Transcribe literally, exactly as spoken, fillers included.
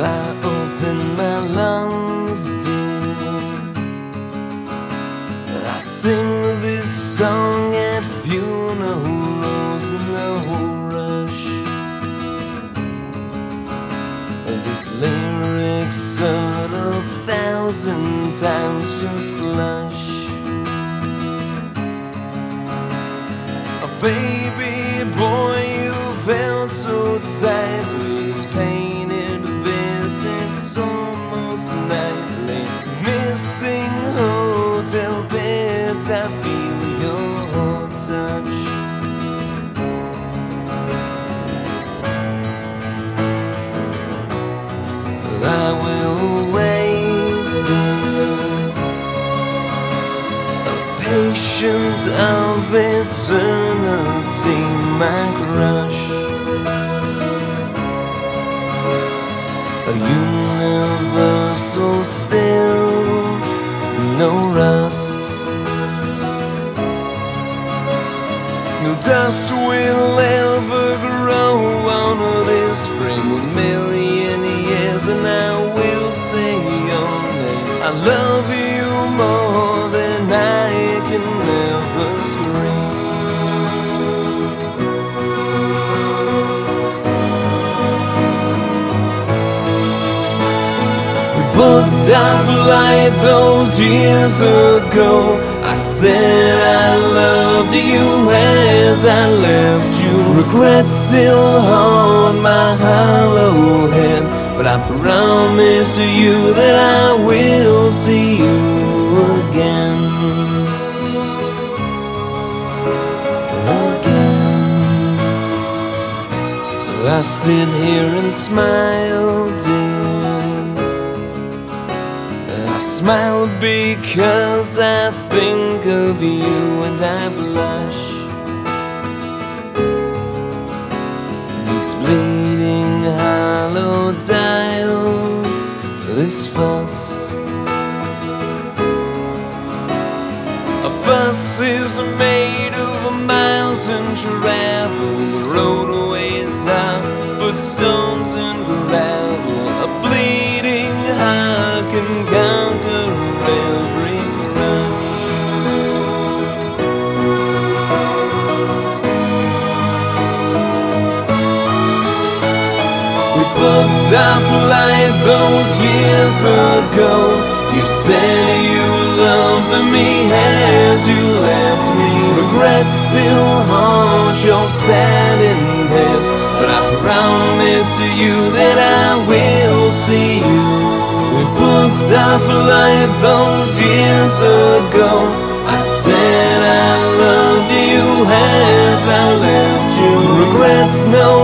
I open my lungs, dear. I sing this song at funerals in a rush. These lyrics heard a thousand times just blush. Oh, baby boy, you felt so tight. These painted visits almost nightly. Missing hotel beds, I feel your touch. I will wait, dear, a patient of eternity, my crush. A universal still, no rust. No dust will ever grow on this frame. A million years and I will say your name. I love you more than I can ever scream. Booked our flight those years ago. I said I loved you as I left you. Regrets still haunt my hollow head, but I promise to you that I will see you again. Again. I sit here and smile, dear. I smile because I think of you and I blush. These bleeding hollow dials, this fuss. A fuss is made of miles and travel. The roadways are but stones and gravel. A bleeding heart can conquer every crush. We booked our flight those years ago. You said you loved me as you left me. Regrets still haunt your saddened head, but I promise to you that I will see you. We booked our flight those years ago. I said I loved you as I left you. Regrets no